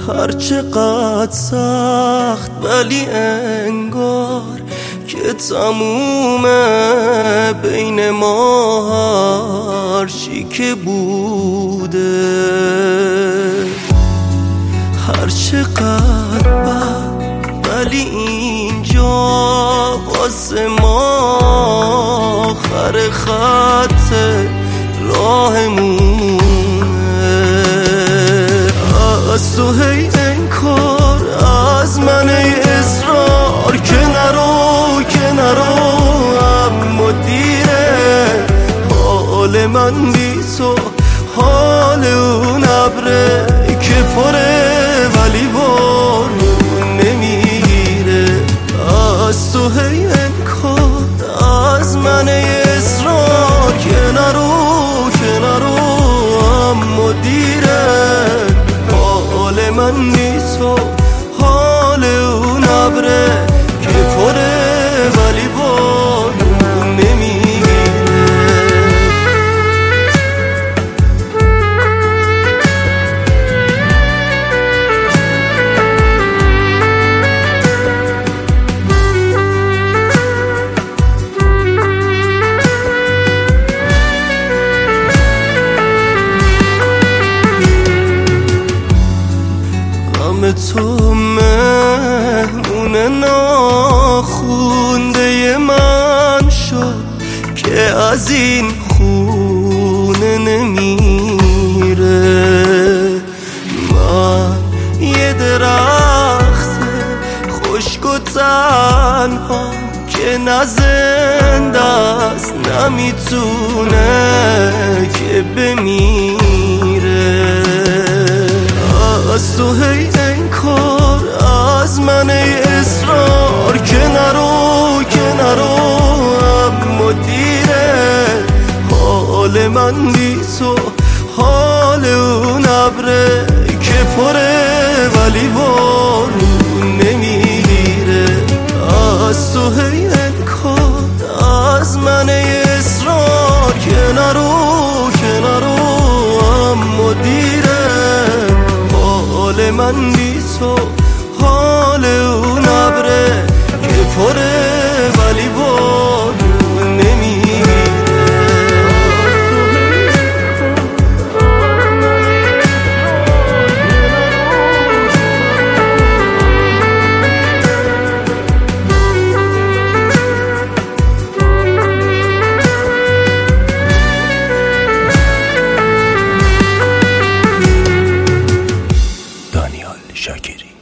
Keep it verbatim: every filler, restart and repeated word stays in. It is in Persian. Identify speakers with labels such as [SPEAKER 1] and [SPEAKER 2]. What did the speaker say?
[SPEAKER 1] هرچقدر سخت ولی انگار که تمومه بین ما هرچی که بوده. هرچقدر بد ولی اینجا واسه ما آخر خط راهمونه. از تو هی انکار، از من اصرار که نرو که نرو، اما دیره حال من بی تو حال اون ابره که پره ولی بارون نمیره. از تو هی انکار، از من اصرار که نرو که نرو، اما دیره حال من بی تو حال اون ابره که پره ولی بارون نمیگیره. غم تو مهمون ناخونده من شد که از این خونه نمیره. من یه درخت خشک و تنها که نه زنده است نمیتونه که بمیره. از تو هی انکار، از من اصرار که نرو که نرو، اما دیره حال من بی تو حال اون ابره که پره ولی بارون نمیگیره. از تو هی انکار، از من اصرار که نرو که نرو، اما دیره حال من بی تو حال اون ابره که پره ولی بارون نمیگیره.
[SPEAKER 2] دانیال شاکری.